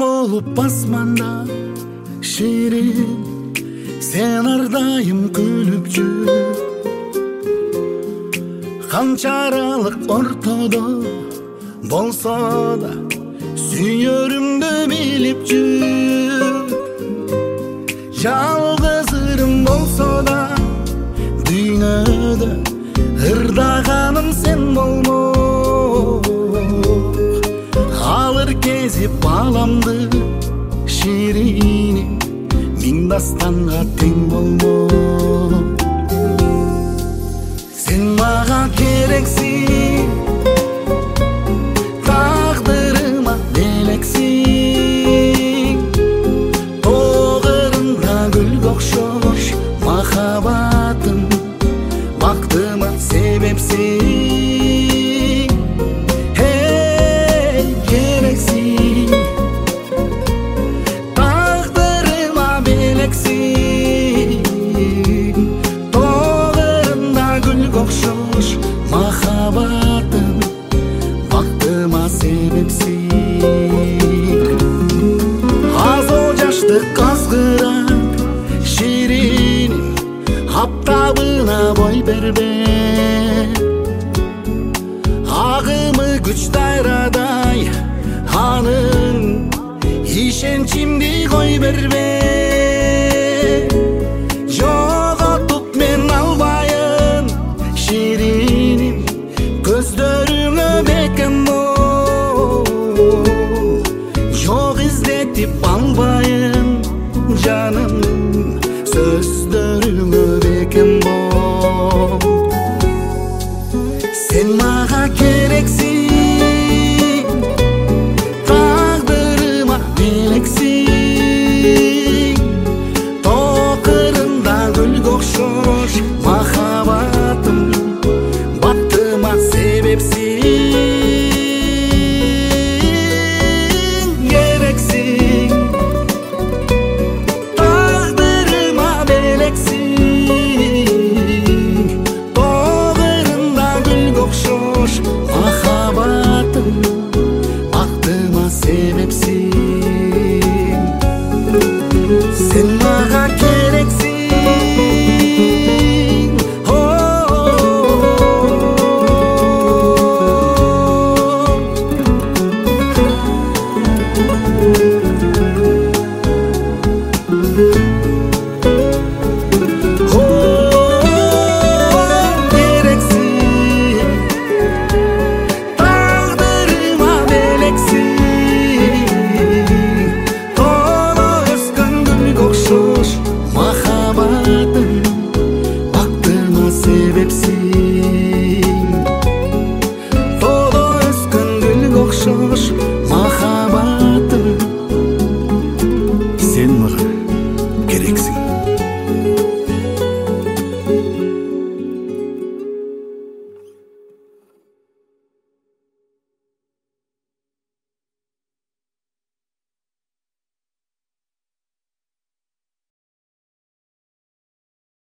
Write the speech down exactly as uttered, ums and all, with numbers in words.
болуп асманда ширин, сен ардайым күлүп жүр. Канчаралык ортодо болсо да сүйөрүмдү билип жүр. Жалгыз ырым болсо да дүйнөдө ырдаганым сен болмок. Алыр кезип баламды шириним, миң дастанга тең болмок. Сен мага керексиң, тагдырыма белексиң. Тогырында гүлгө окшош махабатым, бактыма себепсиң. Эй, керексиң, тагдырыма белексиң. Тогырында гүлгө окшош махабатым, бактыма себепсиң. Азоо жаштык азгырап шириним, аптабына бой бербе. Агымы күч дайрадай, анын ишенчимди кой бербе. Жоготуп мен албайын шириним, көздөрүңө бекем бол. Жок издетип албайын жаным, сөздөрүңө бекем бол. Сен мага керексиң, тагдырыма белексиң. Токырында гүлгө окшош махабатым, бактыма себепсиң. Керексиң, тагдырыма белексиң. Тогырында гүлгө окшош махабатым, бактыма себепсиң. Сен мага керексиң. О-о-о.